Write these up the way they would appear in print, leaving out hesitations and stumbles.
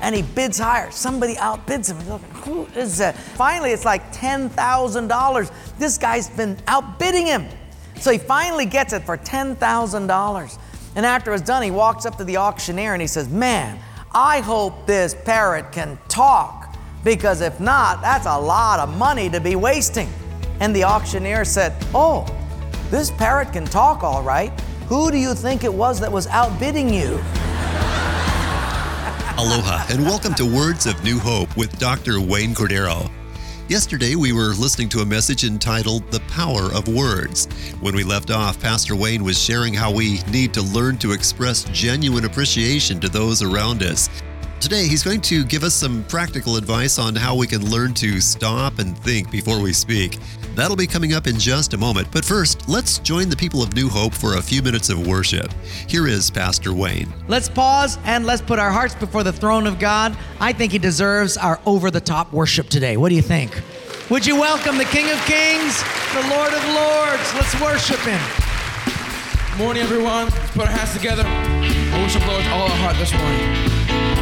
and he bids higher. Somebody outbids him. He's looking, who is that? Finally, it's like $10,000. This guy's been outbidding him. So he finally gets it for $10,000. And after it's done, he walks up to the auctioneer and he says, man, I hope this parrot can talk, because if not, that's a lot of money to be wasting. And the auctioneer said, oh, this parrot can talk all right. Who do you think it was that was outbidding you? Aloha, and welcome to Words of New Hope with Dr. Wayne Cordero. Yesterday, we were listening to a message entitled The Power of Words. When we left off, Pastor Wayne was sharing how we need to learn to express genuine appreciation to those around us. Today, he's going to give us some practical advice on how we can learn to stop and think before we speak. That'll be coming up in just a moment. But first, let's join the people of New Hope for a few minutes of worship. Here is Pastor Wayne. Let's pause and let's put our hearts before the throne of God. I think he deserves our over-the-top worship today. What do you think? Would you welcome the King of Kings, the Lord of Lords? Let's worship him. Good morning, everyone. Let's put our hands together and worship the Lord with all our heart this morning.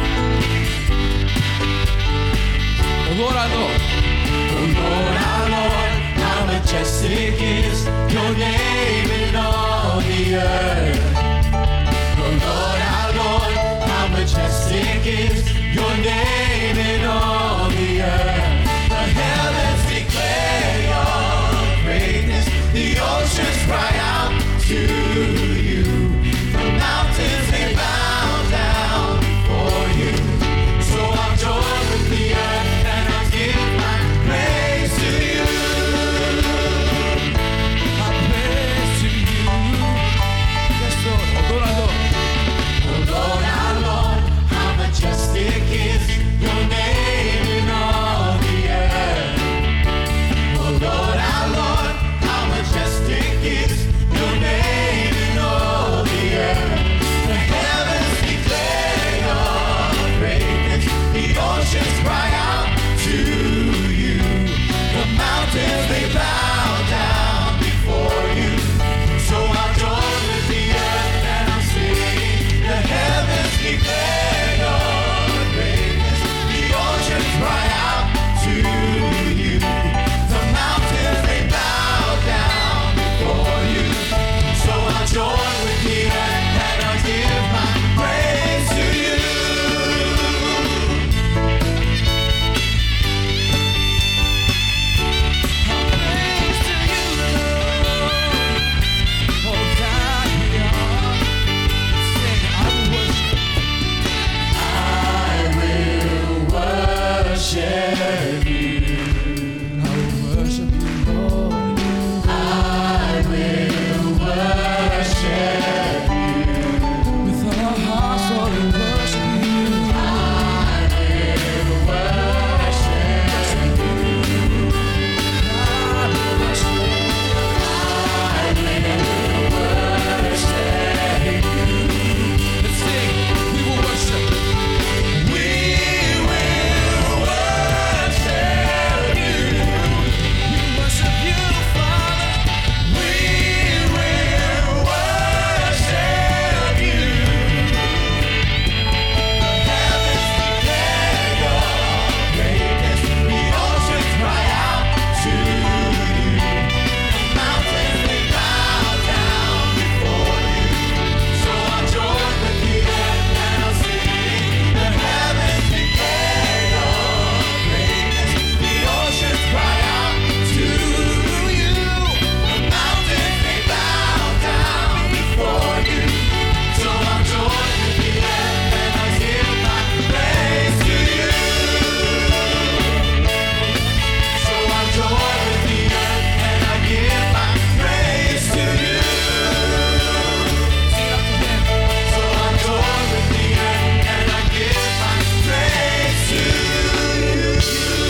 Oh Lord, our Lord. Oh Lord, our Lord, how majestic is your name in all the earth. Oh Lord, our Lord, how majestic is your name in all the earth. The heavens declare your greatness, the oceans cry out to you. The mountains they bow down before you. So I'll join with the earth and I'll give my praise to you. My praise to you. Yes, Lord. Oh Lord, our Lord. Oh Lord, our Lord, how majestic is your name in all the earth. Oh Lord, our Lord, how majestic is your name in all the earth. The heavens declare your greatness, the oceans cry out to you. The mountains they bow down before you. So I'll join with the earth and I'll sing. The heavens declare your greatness, the oceans cry out to you. The mountains they bow down before you. So I'll join with the earth and I'll give my praise to you. Praise to you, Lord. Oh God, we are. Sing, I will worship. I will worship you. I will worship you, Lord. I will worship you. With all our hearts, Lord, we worship you. I will worship you. God, we worship you. I will worship you. Let's sing. We will worship. We will worship you. We worship you, Father. We will worship you. The heavens declare your greatness, the oceans cry out to you. The mountains they bow down before you. So I'll join with the earth and I'll sing. The heavens declare your greatness, the oceans cry out to you. The mountains they bow down before you. So I'll join with the earth and I'll give my praise to you. So I'll join with the earth and I'll give my praise to you. Sing it up to him. So I'll join with the earth and I'll give my praise to you.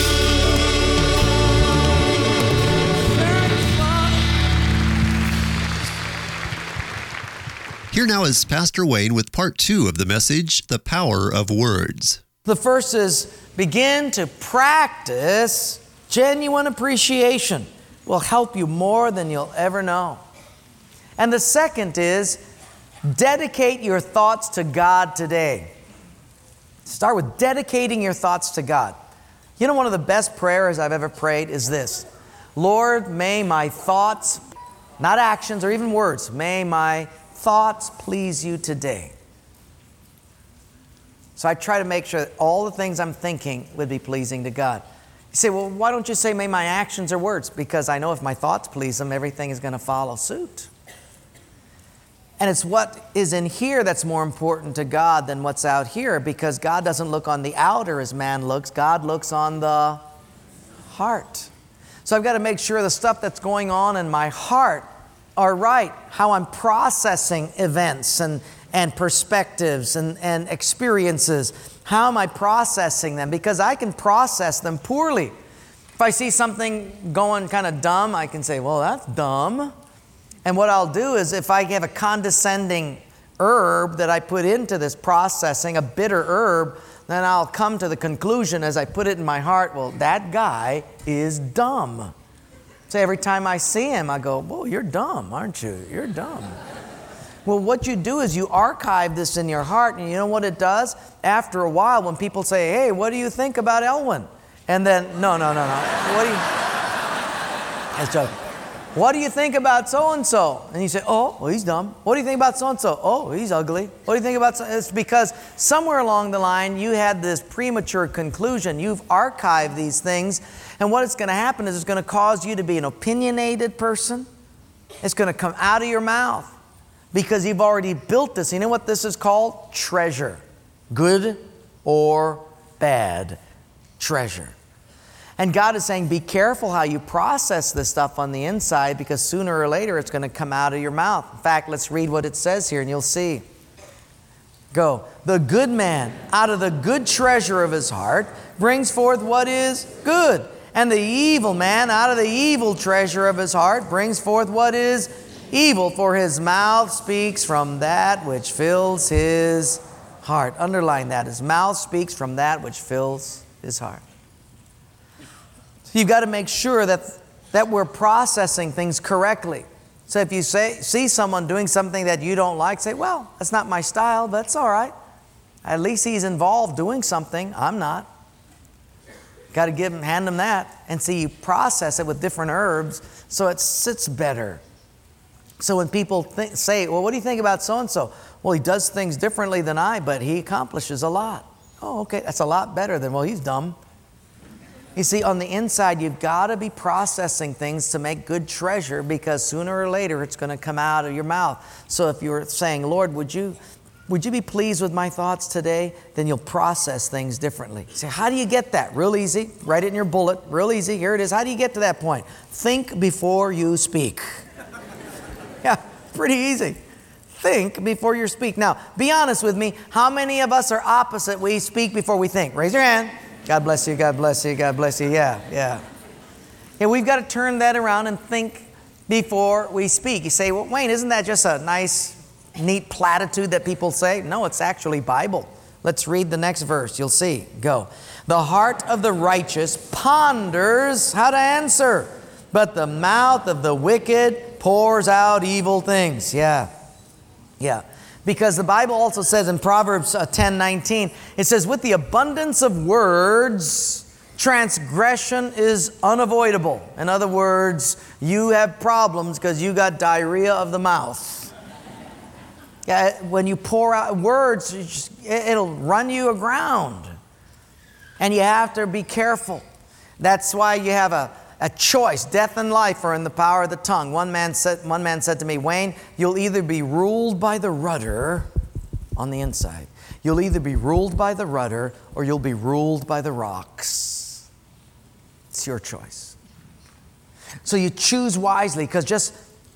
Here now is Pastor Wayne with part 2 of the message, The Power of Words. The first is begin to practice genuine appreciation. Will help you more than you'll ever know. And the second is dedicate your thoughts to God today. Start with dedicating your thoughts to God. You know, one of the best prayers I've ever prayed is this: Lord, may my thoughts, not actions or even words, may my thoughts please you today. So I try to make sure that all the things I'm thinking would be pleasing to God. You say, well, why don't you say, may my actions or words? Because I know if my thoughts please Him, everything is going to follow suit. And it's what is in here that's more important to God than what's out here, because God doesn't look on the outer as man looks. God looks on the heart. So I've got to make sure the stuff that's going on in my heart are right, how I'm processing events and perspectives and experiences. How am I processing them? Because I can process them poorly. If I see something going kind of dumb, I can say, well, that's dumb. And what I'll do is, if I have a condescending herb that I put into this processing, a bitter herb, then I'll come to the conclusion as I put it in my heart, well, that guy is dumb. So every time I see him, I go, well, you're dumb, aren't you? You're dumb. Well, what you do is you archive this in your heart, and you know what it does? After a while, when people say, hey, what do you think about Elwin? And then, no. What do you... That's joking. What do you think about so-and-so? And you say, oh, well, he's dumb. What do you think about so-and-so? Oh, he's ugly. What do you think about so? It's because somewhere along the line, you had this premature conclusion. You've archived these things. And what is going to happen is it's going to cause you to be an opinionated person. It's going to come out of your mouth because you've already built this. You know what this is called? Treasure. Good or bad treasure. And God is saying, be careful how you process this stuff on the inside, because sooner or later it's going to come out of your mouth. In fact, let's read what it says here and you'll see. Go. The good man out of the good treasure of his heart brings forth what is good. And the evil man out of the evil treasure of his heart brings forth what is evil. For his mouth speaks from that which fills his heart. Underline that. His mouth speaks from that which fills his heart. You've got to make sure that we're processing things correctly. So if you see someone doing something that you don't like, say, well, that's not my style, but it's all right. At least he's involved doing something. I'm not. Got to hand him that. And see, you process it with different herbs so it sits better. So when people say, well, what do you think about so-and-so? Well, he does things differently than I, but he accomplishes a lot. Oh, okay, that's a lot better than, well, he's dumb. You see, on the inside, you've got to be processing things to make good treasure, because sooner or later it's going to come out of your mouth. So if you're saying, Lord, would you be pleased with my thoughts today? Then you'll process things differently. You say, how do you get that? Real easy. Write it in your bullet. Real easy. Here it is. How do you get to that point? Think before you speak. Yeah, pretty easy. Think before you speak. Now, be honest with me. How many of us are opposite? We speak before we think. Raise your hand. God bless you, God bless you, God bless you. Yeah, we've got to turn that around and think before we speak. You say, well, Wayne, isn't that just a nice, neat platitude that people say? No, it's actually Bible. Let's read the next verse. You'll see. Go. The heart of the righteous ponders how to answer, but the mouth of the wicked pours out evil things. Yeah. Because the Bible also says in Proverbs 10:19, it says, with the abundance of words, transgression is unavoidable. In other words, you have problems because you got diarrhea of the mouth. Yeah, when you pour out words, it'll run you aground. And you have to be careful. That's why you have a choice. Death and life are in the power of the tongue. One man said to me, Wayne, you'll either be ruled by the rudder on the inside. You'll either be ruled by the rudder or you'll be ruled by the rocks. It's your choice. So you choose wisely, because just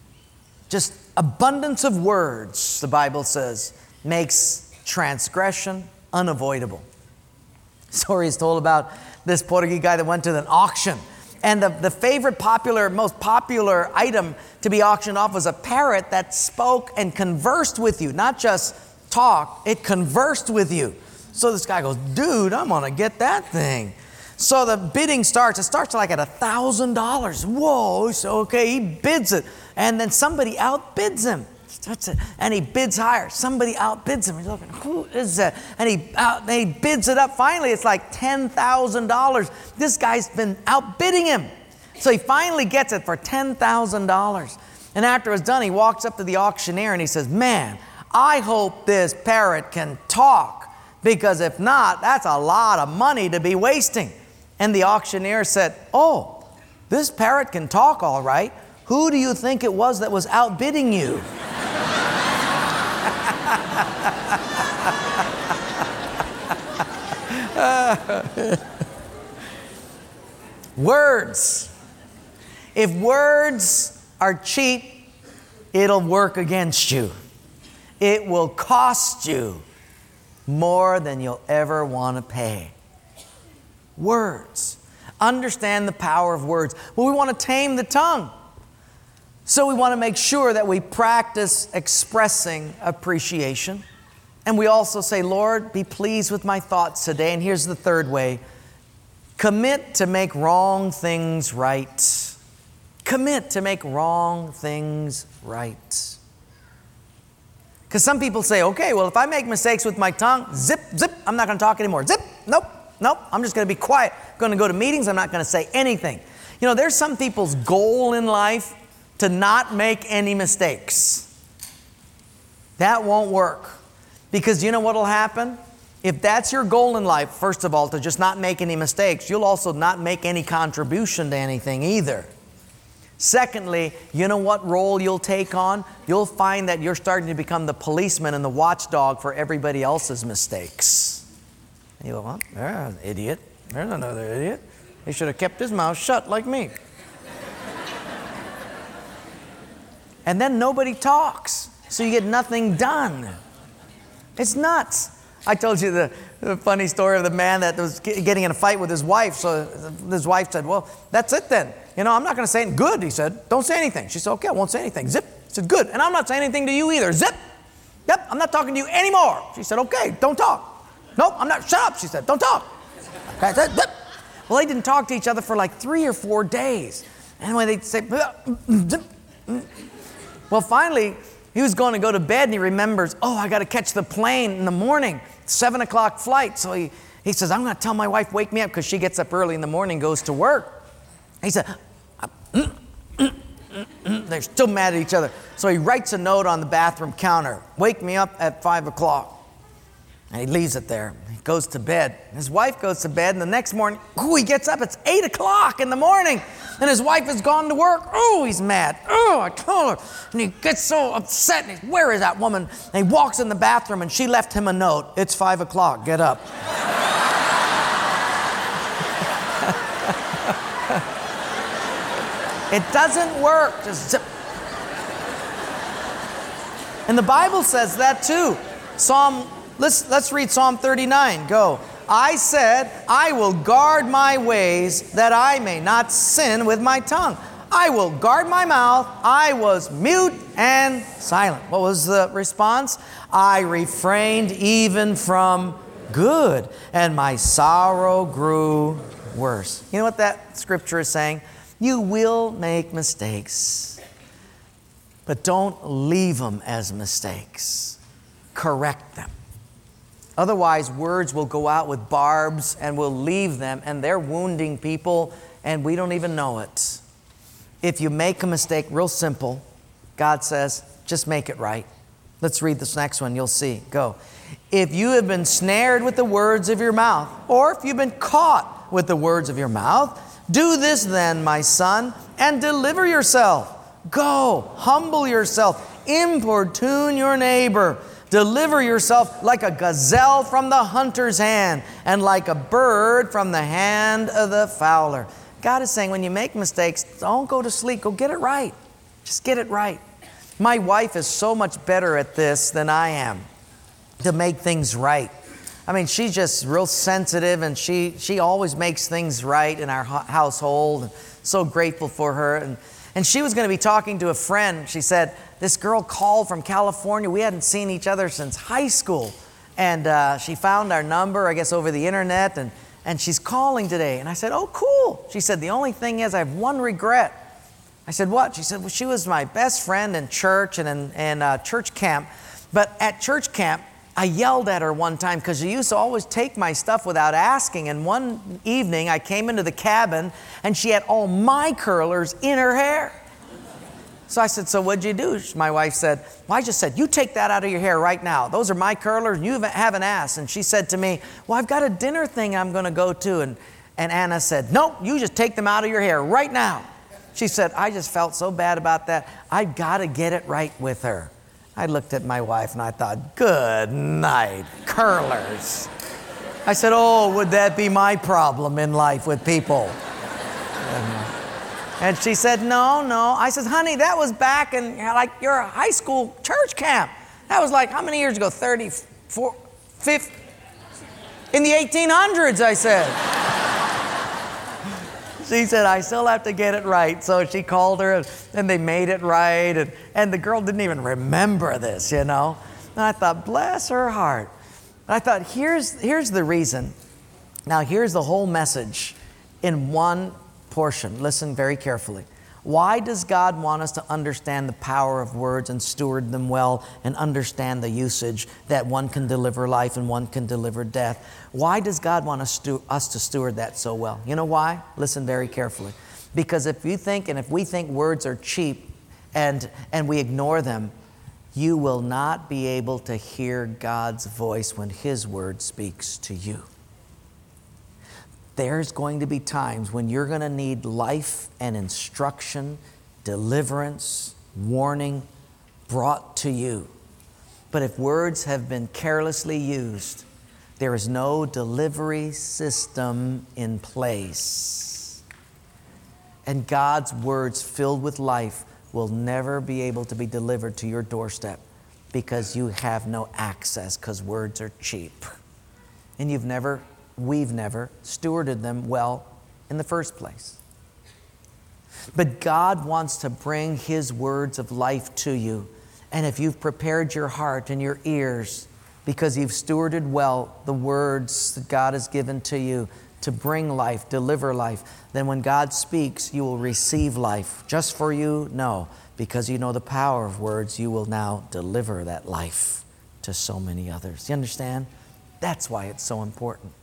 abundance of words, the Bible says, makes transgression unavoidable. Story is told about this Portuguese guy that went to an auction. And the favorite most popular item to be auctioned off was a parrot that spoke and conversed with you. Not just talk, it conversed with you. So this guy goes, dude, I'm going to get that thing. So the bidding starts. It starts like at $1,000. Whoa, so okay, he bids it. And then somebody outbids him. And he bids higher. Somebody outbids him. He's looking, who is that? And he bids it up. Finally, it's like $10,000. This guy's been outbidding him. So he finally gets it for $10,000. And after it's done, he walks up to the auctioneer and he says, man, I hope this parrot can talk, because if not, that's a lot of money to be wasting. And the auctioneer said, oh, this parrot can talk all right. Who do you think it was that was outbidding you? Words. If words are cheap, it'll work against you. It will cost you more than you'll ever want to pay. Words. Understand the power of words. Well, we want to tame the tongue. So we want to make sure that we practice expressing appreciation. And we also say, Lord, be pleased with my thoughts today. And here's the third way. Commit to make wrong things right. Commit to make wrong things right. Because some people say, okay, well, if I make mistakes with my tongue, zip, I'm not going to talk anymore. Zip, nope, I'm just going to be quiet. I'm going to go to meetings, I'm not going to say anything. You know, there's some people's goal in life to not make any mistakes. That won't work. Because you know what will happen? If that's your goal in life, first of all, to just not make any mistakes, you'll also not make any contribution to anything either. Secondly, you know what role you'll take on? You'll find that you're starting to become the policeman and the watchdog for everybody else's mistakes. And you go, well, there's an idiot. There's another idiot. He should have kept his mouth shut like me. And then nobody talks, so you get nothing done. It's nuts. I told you the funny story of the man that was getting in a fight with his wife. So his wife said, well, that's it then. You know, I'm not going to say anything. Good, he said. Don't say anything. She said, okay, I won't say anything. Zip. He said, good. And I'm not saying anything to you either. Zip. Yep, I'm not talking to you anymore. She said, okay, don't talk. Nope, I'm not. Shut up, she said. Don't talk. Okay, zip. Well, they didn't talk to each other for like 3 or 4 days. And when they'd say, zip. Well, finally, he was going to go to bed and he remembers, oh, I got to catch the plane in the morning, 7 o'clock flight. So he says, I'm going to tell my wife, wake me up, because she gets up early in the morning, goes to work. He said, they're still mad at each other. So he writes a note on the bathroom counter, wake me up at 5 o'clock. And he leaves it there. He goes to bed. His wife goes to bed, and the next morning, he gets up. It's 8 o'clock in the morning, and his wife has gone to work. Oh, he's mad. Oh, I told her. And he gets so upset. And where is that woman? And he walks in the bathroom, and she left him a note. It's 5 o'clock. Get up. It doesn't work. Just zip. And the Bible says that too. Let's read Psalm 39. Go. I said, I will guard my ways that I may not sin with my tongue. I will guard my mouth. I was mute and silent. What was the response? I refrained even from good, and my sorrow grew worse. You know what that scripture is saying? You will make mistakes, but don't leave them as mistakes. Correct them. Otherwise, words will go out with barbs and we'll leave them, and they're wounding people, and we don't even know it. If you make a mistake, real simple, God says, just make it right. Let's read this next one. You'll see. Go. If you have been snared with the words of your mouth, or if you've been caught with the words of your mouth, do this then, my son, and deliver yourself. Go, humble yourself, importune your neighbor. Deliver yourself like a gazelle from the hunter's hand, and like a bird from the hand of the fowler. God is saying, when you make mistakes, don't go to sleep. Go get it right. Just get it right. My wife is so much better at this than I am, to make things right. I mean, she's just real sensitive, and she always makes things right in our household. So grateful for her. And she was going to be talking to a friend. She said, this girl called from California. We hadn't seen each other since high school. And she found our number, I guess, over the internet. And she's calling today. And I said, oh, cool. She said, the only thing is I have one regret. I said, what? She said, well, she was my best friend in church and in church camp. But at church camp, I yelled at her one time because she used to always take my stuff without asking. And one evening, I came into the cabin, and she had all my curlers in her hair. So I said, so what'd you do? My wife said, well, I just said, you take that out of your hair right now. Those are my curlers, and you haven't asked. And she said to me, well, I've got a dinner thing I'm going to go to. And Anna said, nope, you just take them out of your hair right now. She said, I just felt so bad about that. I've got to get it right with her. I looked at my wife and I thought, good night, curlers. I said, oh, would that be my problem in life with people? And she said, no. I said, honey, that was back in like your high school church camp. That was like, how many years ago? 34, 50? In the 1800s, I said. She said, I still have to get it right. So she called her, and they made it right. And the girl didn't even remember this, you know. And I thought, bless her heart. And I thought, here's the reason. Now, here's the whole message in one portion. Listen very carefully. Why does God want us to understand the power of words and steward them well and understand the usage that one can deliver life and one can deliver death? Why does God want us to steward that so well? You know why? Listen very carefully. Because if we think words are cheap and we ignore them, you will not be able to hear God's voice when His word speaks to you. There's going to be times when you're going to need life and instruction, deliverance, warning brought to you. But if words have been carelessly used, there is no delivery system in place. And God's words filled with life will never be able to be delivered to your doorstep because you have no access because words are cheap. And we've never stewarded them well in the first place. But God wants to bring His words of life to you. And if you've prepared your heart and your ears because you've stewarded well the words that God has given to you to bring life, deliver life, then when God speaks, you will receive life. Just for you? No. Because you know the power of words, you will now deliver that life to so many others. You understand? That's why it's so important.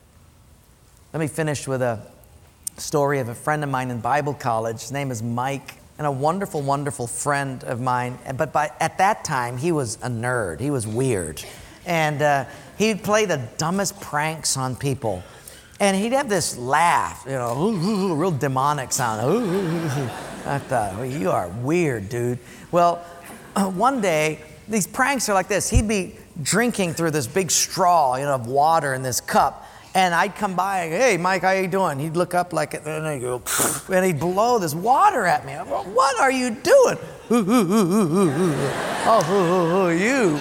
Let me finish with a story of a friend of mine in Bible college. His name is Mike, and a wonderful, wonderful friend of mine. But at that time, he was a nerd. He was weird. And he'd play the dumbest pranks on people. And he'd have this laugh, you know, real demonic sound. I thought, well, you are weird, dude. Well, one day, these pranks are like this. He'd be drinking through this big straw, you know, of water in this cup. And I'd come by and go, hey, Mike, how you doing? He'd look up like, and I'd go, and he'd blow this water at me. I'd go, what are you doing? Oh, you.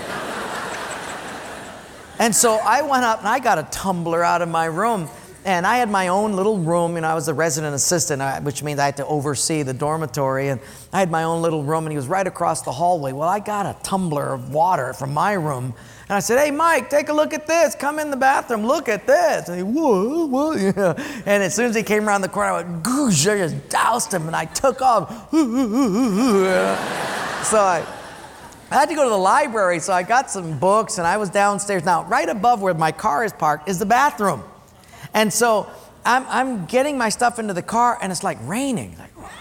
And so I went up and I got a tumbler out of my room. And I had my own little room. You know, I was the resident assistant, which means I had to oversee the dormitory. And I had my own little room, and he was right across the hallway. Well, I got a tumbler of water from my room. And I said, hey, Mike, take a look at this. Come in the bathroom. Look at this. And he, whoa, yeah. And as soon as he came around the corner, I went, goosh, I just doused him, and I took off. So I had to go to the library, so I got some books, and I was downstairs. Now, right above where my car is parked is the bathroom. And so I'm getting my stuff into the car, and it's like raining.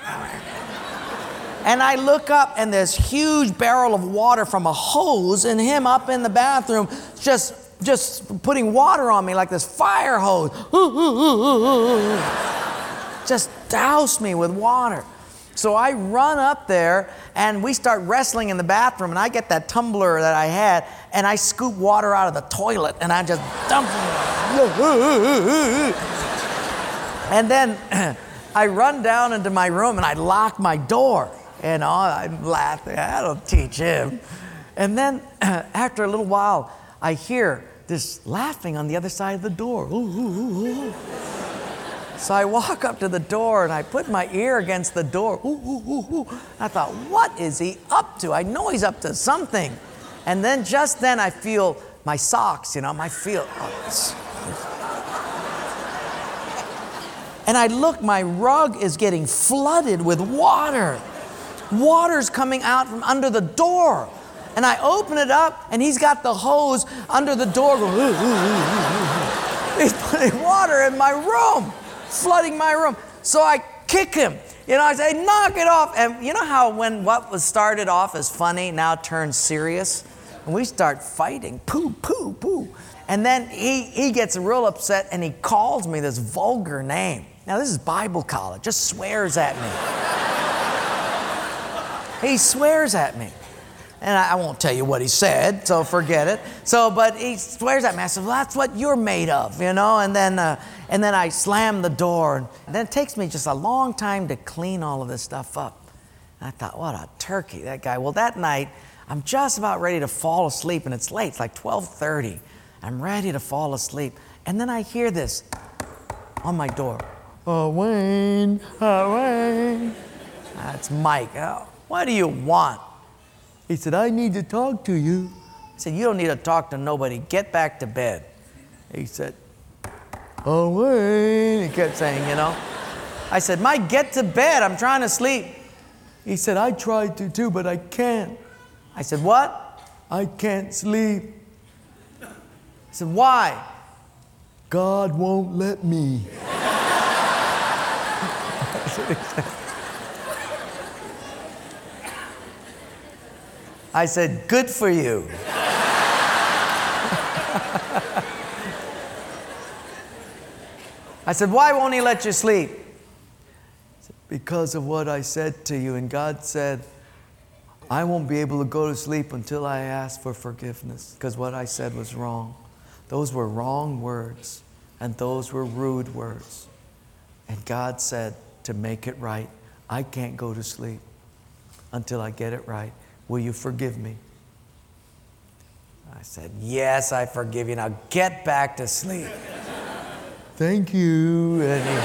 And I look up, and this huge barrel of water from a hose, and him up in the bathroom just putting water on me like this fire hose. Just doused me with water. So I run up there, and we start wrestling in the bathroom, and I get that tumbler that I had, and I scoop water out of the toilet, and I just dump it. And then I run down into my room, and I lock my door. And I'm laughing. That'll teach him. And then after a little while, I hear this laughing on the other side of the door. So I walk up to the door, and I put my ear against the door. I thought, what is he up to? I know he's up to something. And then just then I feel my socks, you know, And I look, my rug is getting flooded with water. Water's coming out from under the door. And I open it up, and he's got the hose under the door going, ooh, ooh, ooh, ooh. He's putting water in my room, flooding my room. So I kick him. I say, knock it off. And you know how when what was started off as funny now turns serious? And we start fighting, poo, poo, poo. And then he gets real upset, and he calls me this vulgar name. Now, this is Bible college, just swears at me. He swears at me. And I won't tell you what he said, so forget it. But he swears at me. I said, well, that's what you're made of, And then I slam the door. And then it takes me just a long time to clean all of this stuff up. And I thought, what a turkey, that guy. Well, that night, I'm just about ready to fall asleep, and it's late. It's like 12:30. I'm ready to fall asleep. And then I hear this on my door. Oh, Wayne, Wayne. That's Mike. Oh, what do you want? He said, I need to talk to you. I said, you don't need to talk to nobody. Get back to bed. He said, oh, Wayne. He kept saying, I said, Mike, get to bed. I'm trying to sleep. He said, I tried to too, but I can't. I said, what? I can't sleep. I said, why? God won't let me. I said, good for you. I said, why won't he let you sleep? He said, because of what I said to you. And God said, I won't be able to go to sleep until I ask for forgiveness, because what I said was wrong. Those were wrong words, and those were rude words. And God said, to make it right, I can't go to sleep until I get it right. Will you forgive me? I said, yes, I forgive you. Now get back to sleep. Thank you.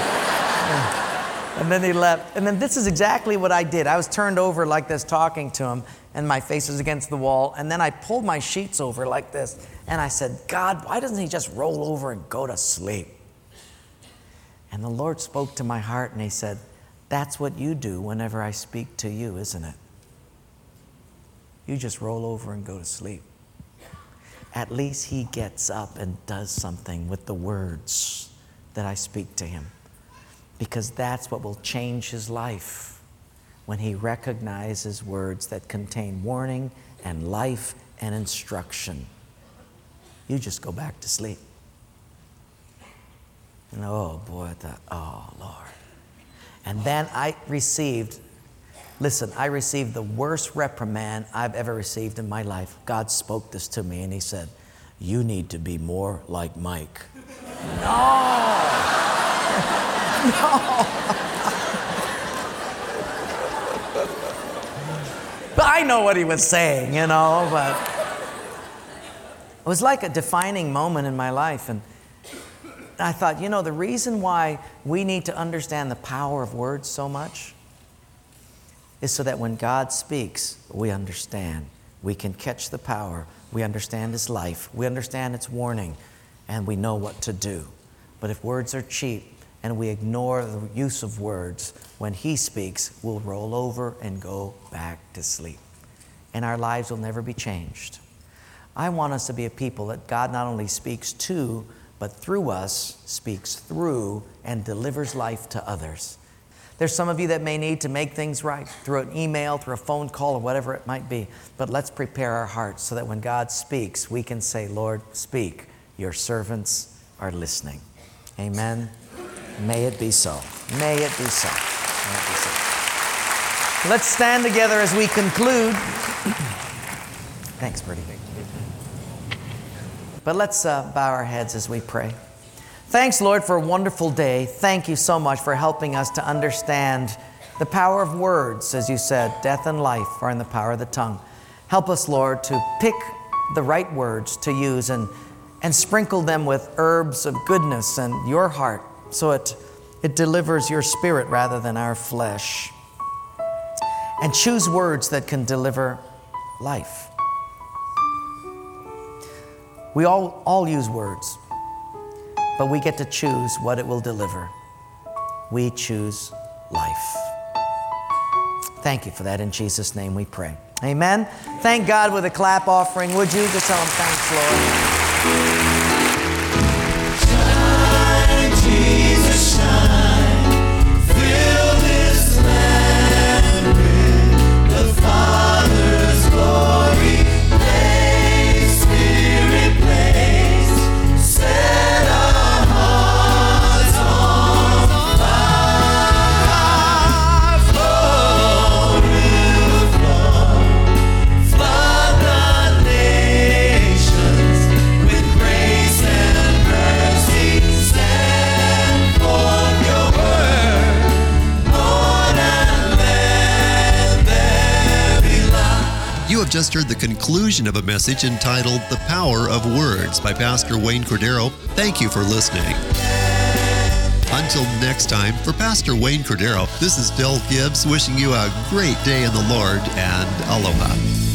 And then he left. And then this is exactly what I did. I was turned over like this talking to him, and my face was against the wall. And then I pulled my sheets over like this. And I said, God, why doesn't he just roll over and go to sleep? And the Lord spoke to my heart, and he said, that's what you do whenever I speak to you, isn't it? You just roll over and go to sleep. At least he gets up and does something with the words that I speak to him. Because that's what will change his life, when he recognizes words that contain warning and life and instruction. You just go back to sleep. And oh boy, I thought, oh Lord. And then I received the worst reprimand I've ever received in my life. God spoke this to me, and he said, you need to be more like Mike. No. But I know what he was saying, but it was like a defining moment in my life. And I thought, the reason why we need to understand the power of words so much is so that when God speaks, we understand. We can catch the power. We understand his life. We understand its warning, and we know what to do. But if words are cheap and we ignore the use of words, when he speaks, we'll roll over and go back to sleep. And our lives will never be changed. I want us to be a people that God not only speaks to, but through us, speaks through and delivers life to others. There's some of you that may need to make things right through an email, through a phone call, or whatever it might be. But let's prepare our hearts so that when God speaks, we can say, Lord, speak. Your servants are listening. Amen. May it be so. May it be so. May it be so. Let's stand together as we conclude. Thanks, Bertie. But let's bow our heads as we pray. Thanks, Lord, for a wonderful day. Thank you so much for helping us to understand the power of words. As you said, death and life are in the power of the tongue. Help us, Lord, to pick the right words to use and sprinkle them with herbs of goodness and your heart, so it delivers your spirit rather than our flesh. And choose words that can deliver life. We all use words, but we get to choose what it will deliver. we choose life. Thank you for that. In Jesus' name we pray. Amen. Thank God with a clap offering. Would you just tell him thanks, Lord? Shine, Jesus, shine. Fill this land with the Father's glory. Place, Spirit, place. Set our hearts on fire. Flow, river, flow. Flood the nations with grace and mercy. Send forth your word, Lord, and let there be light. You have just heard the conclusion of a message entitled The Power of Words by Pastor Wayne Cordero. Thank you for listening. Until next time, for Pastor Wayne Cordero, this is Bill Gibbs wishing you a great day in the Lord and aloha.